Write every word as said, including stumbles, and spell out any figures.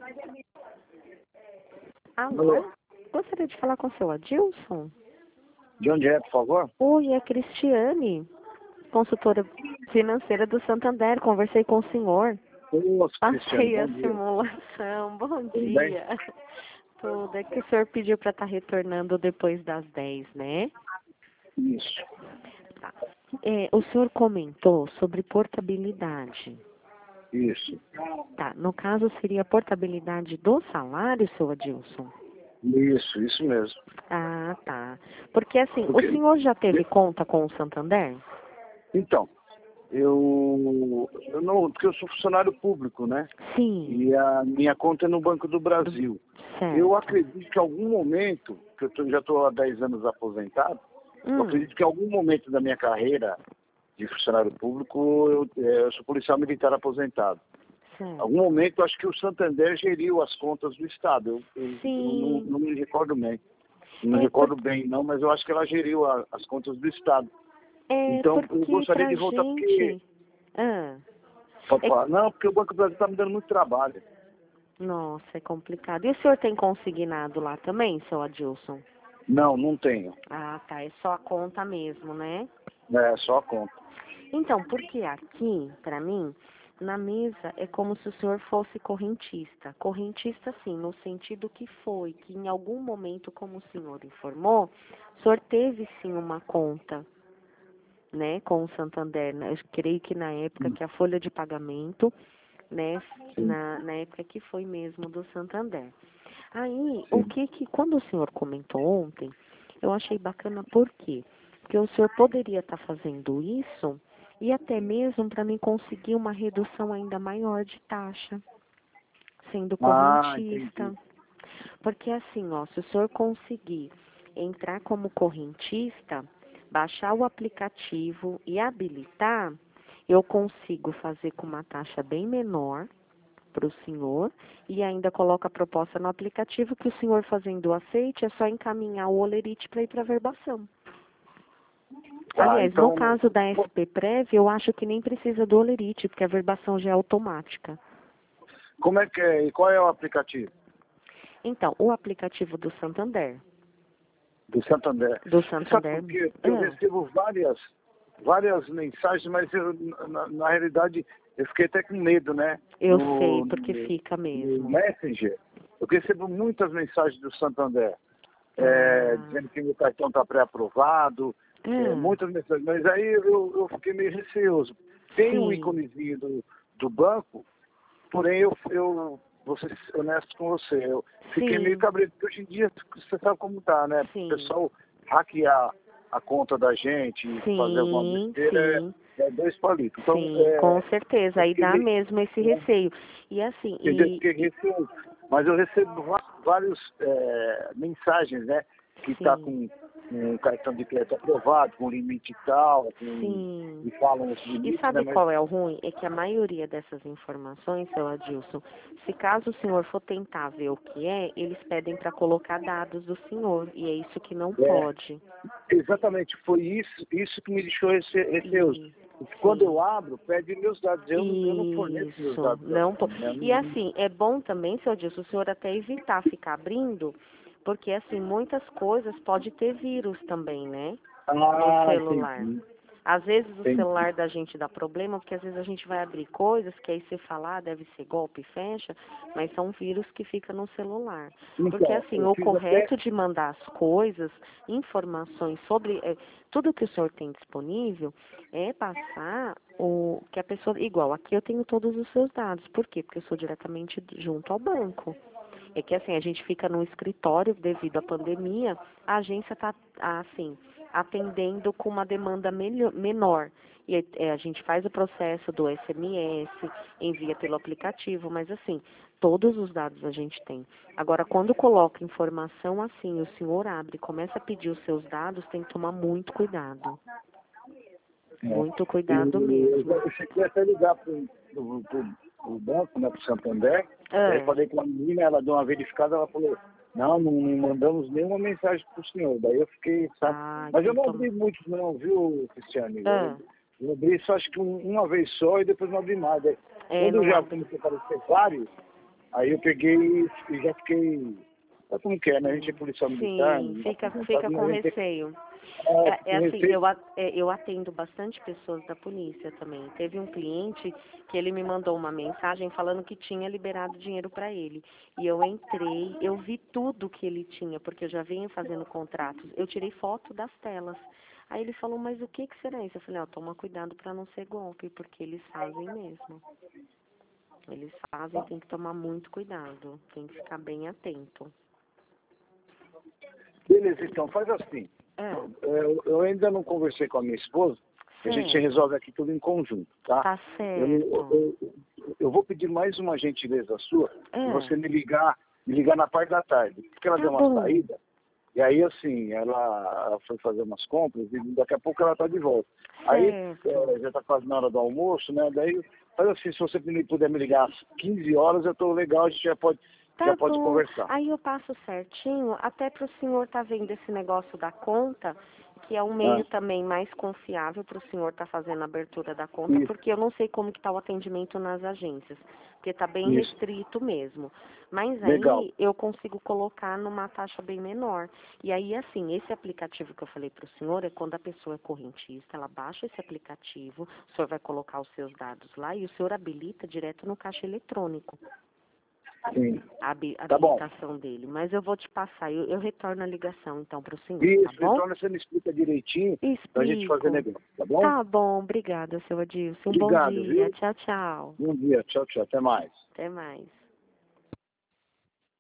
Alô? Alô? Gostaria de falar com o seu Adilson? De onde é, por favor? Oi, é Cristiane, consultora financeira do Santander. Conversei com o senhor. Nossa, Passei Cristiano, a bom dia. simulação. Bom Tudo bem? dia. Tudo. É que o senhor pediu para estar retornando depois das dez, né? Isso. Tá. É, o senhor comentou sobre portabilidade. Isso. Tá. No caso, seria a portabilidade do salário, seu Adilson? Isso, isso mesmo. Ah, tá. Porque assim, Porque, o senhor já teve conta com o Santander? então, eu, eu não, porque eu sou funcionário público, né? Sim. E a minha conta é no Banco do Brasil. Certo. Eu acredito que em algum momento, que eu tô, já estou há dez anos aposentado, eu Hum, acredito que em algum momento da minha carreira de funcionário público, eu, é, eu sou policial militar aposentado. Em certo. algum momento, acho que o Santander geriu as contas do Estado. Eu, eu, eu Sim. não, não me recordo bem. Não me É, recordo por- bem, não, mas eu acho que ela geriu a- as contas do Estado. é Então, eu porque gostaria pra de voltar porque... gente... Ah, Pode é... falar. Não, porque o Banco do Brasil está me dando muito trabalho. Nossa, é complicado. E o senhor tem consignado lá também, seu Adilson? Não, não tenho. Ah, tá. É só a conta mesmo, né? É só a conta. Então, porque aqui, pra mim, na mesa é como se o senhor fosse correntista. Correntista, sim, no sentido que foi, que em algum momento, como o senhor informou, o senhor teve sim uma conta, né, com o Santander. Né? Eu creio que na época que a folha de pagamento, né, Sim, na, na época que foi mesmo do Santander. Aí, o sim. que que, quando o senhor comentou ontem, eu achei bacana por quê? Porque o senhor poderia estar fazendo isso e até mesmo para mim conseguir uma redução ainda maior de taxa, sendo Ah, correntista. entendi. Porque assim, ó, se o senhor conseguir entrar como correntista, baixar o aplicativo e habilitar, eu consigo fazer com uma taxa bem menor para o senhor e ainda coloca a proposta no aplicativo que o senhor fazendo o aceite é só encaminhar o olerite para ir para a verbação. Tá, Aliás, no então, caso da S P Prev, eu acho que nem precisa do olerite, porque a verbação já é automática. como é que é? E qual é o aplicativo? Então, o aplicativo do Santander, Do Santander. do Você sabe Santander, por quê? Porque eu ah, recebo várias, várias mensagens, mas eu, na, na realidade eu fiquei até com medo, né? eu sei, No, porque no, fica no mesmo. Messenger, eu recebo muitas mensagens do Santander, é, Ah, dizendo que meu cartão está pré-aprovado, é, ah, muitas mensagens, mas aí eu, eu fiquei meio receoso. Tem o sim, íconezinho do, do banco, porém eu, eu vou ser honesto com você, eu fiquei meio sim, cabreiro, porque hoje em dia você sabe como tá, né? O sim, pessoal hackear a conta da gente e fazer alguma sim, besteira sim. é, é dois palitos. Então, Sim, com é, certeza. eu Aí fiquei dá meio, mesmo esse né, receio. E assim, entendeu? e, Fiquei e receoso. Mas eu recebo va- vários é, mensagens, né? Que está sim, com um cartão de crédito aprovado, com limite tal, com, sim. e falam os E limites, né? sabe Mas qual é o ruim? É que a maioria dessas informações, seu Adilson, se caso o senhor for tentar ver o que é, eles pedem para colocar dados do senhor. E é isso que não é, pode. exatamente, foi isso, isso que me deixou rece- receoso. E Porque quando sim. eu abro, pede meus dados. Eu não, eu não forneço meus Isso, dados não po- assim, né? E Não- assim, é bom também, seu Adilson, o senhor até evitar ficar abrindo, porque assim, muitas coisas pode ter vírus também, né? No Ah, celular. entendi, Às vezes o entendi. celular da gente dá problema, porque às vezes a gente vai abrir coisas que aí você fala, ah, deve ser golpe, fecha, mas são vírus que ficam no celular. Porque Então, assim, eu o fiz até. correto de mandar as coisas, informações sobre eh, tudo que o senhor tem disponível, é passar o que a pessoa, igual, aqui eu tenho todos os seus dados. Por quê? Porque eu sou diretamente junto ao banco. É que assim, a gente fica no escritório devido à pandemia, a agência está assim, atendendo com uma demanda melhor, menor. E é, a gente faz o processo do S M S, envia pelo aplicativo, mas assim, todos os dados a gente tem. Agora, quando coloca informação assim, o senhor abre e começa a pedir os seus dados, tem que tomar muito cuidado. É, Muito eu, cuidado eu, mesmo. eu cheguei até a ligar para o banco, né, para o Santander. Aí eu Ah, falei com a menina, ela deu uma verificada, ela falou, não, não, não mandamos nenhuma mensagem para o senhor. Daí eu fiquei, sabe? ah, Mas tem eu que não tomar. abri muitos não, viu, Cristiane? Eu, Ah, eu abri só acho que um- uma vez só e depois não abri mais. Daí, é, quando não já abre. começou a aparecer vários, Aí eu peguei e já fiquei... Sabe como que é, né? A gente é policial militar. Sim, fica, fica com gente... receio. É, É, é assim, receio. eu, a- é, eu atendo bastante pessoas da polícia também. Teve um cliente que ele me mandou uma mensagem falando que tinha liberado dinheiro para ele. E eu entrei, eu vi tudo que ele tinha, porque eu já venho fazendo contratos. Eu tirei foto das telas. Aí ele falou, mas o que, que será isso? Eu falei, ó, toma cuidado para não ser golpe, porque eles fazem mesmo. Eles fazem, tem que tomar muito cuidado, tem que ficar bem atento. Beleza, então, faz assim. É, Eu, eu ainda não conversei com a minha esposa, a gente certo, resolve aqui tudo em conjunto, tá? tá Eu, certo. eu, eu vou pedir mais uma gentileza sua, de É, você me ligar, me ligar na parte da tarde, porque ela tá deu uma bom. saída, e aí assim, ela, ela foi fazer umas compras e daqui a pouco ela tá de volta. Aí Certo. é, já tá quase na hora do almoço, né? Daí, faz assim, se você me puder me ligar às quinze horas, eu tô legal, a gente já pode, já Tá pode bom. conversar. Aí eu passo certinho, até para o senhor tá vendo esse negócio da conta, que é um Ah, meio também mais confiável para o senhor estar fazendo a abertura da conta, isso, porque eu não sei como que está o atendimento nas agências, porque está bem isso, restrito mesmo. Mas legal. aí eu consigo colocar numa taxa bem menor. E aí, assim, esse aplicativo que eu falei para o senhor é quando a pessoa é correntista, ela baixa esse aplicativo, o senhor vai colocar os seus dados lá e o senhor habilita direto no caixa eletrônico. Sim. A habi- Tá bom. habilitação dele. Mas eu vou te passar, eu, eu retorno a ligação então para o senhor, tá Isso, bom? então você me explica direitinho pra gente fazer Explico. negócio, tá bom? Tá bom, obrigada, seu Adilson. Um bom Obrigado, dia. viu? Tchau, tchau. Bom dia, tchau, tchau, até mais. Até mais.